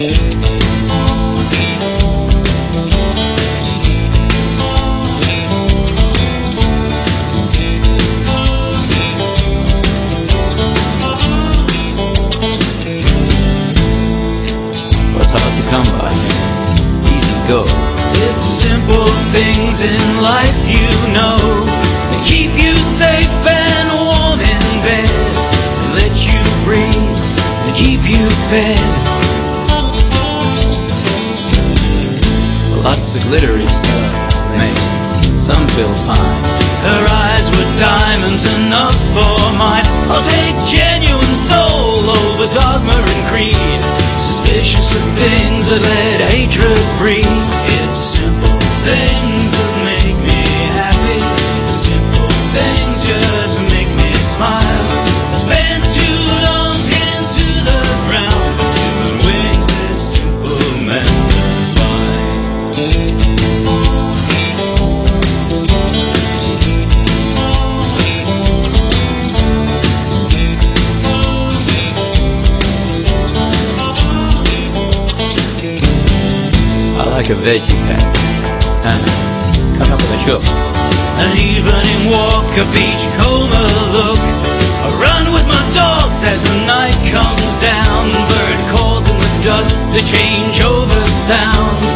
What's hard to come by, easy go. It's the simple things in life you know that keep you safe and warm in bed, that let you breathe, that keep you fed. Lots of glittery stuff make some feel fine. Her eyes were diamonds enough for mine. I'll take genuine soul over dogma and creed, suspicious of things that let hatred breed. It's the simple things that make me happy, the simple things just make me smile. Spent too long into the ground, giving wings this simple man fly. I like a veggie patch and come up with a shorts. An evening walk, a beachcomber look, a run with my dogs as the night comes down. Bird calls in the dust, the changeover sounds.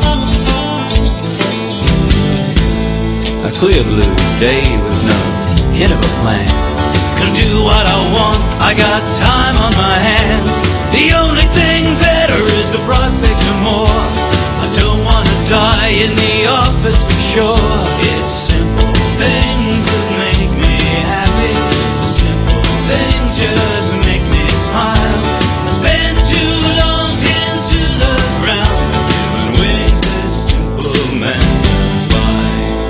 A clear blue day with no hint of a plan. Can do what I want, I got time on my hands. The only thing better is the prospect of more. I don't wanna die in the office for sure. It's the simple things that make me happy, the simple things just make me smile. Spent too long into the ground, giving wings this simple man fly.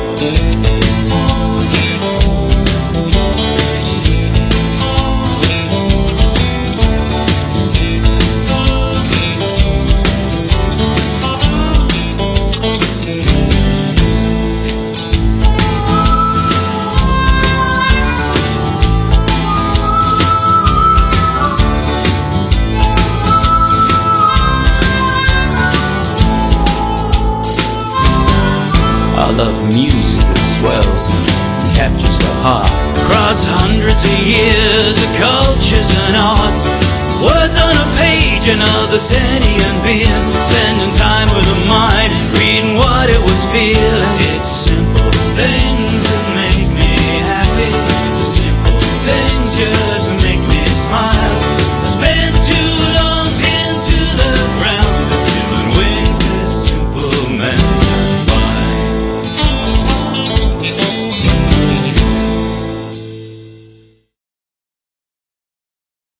I love music that swells and captures the heart. Across hundreds of years of cultures and arts, words on a page, another sentient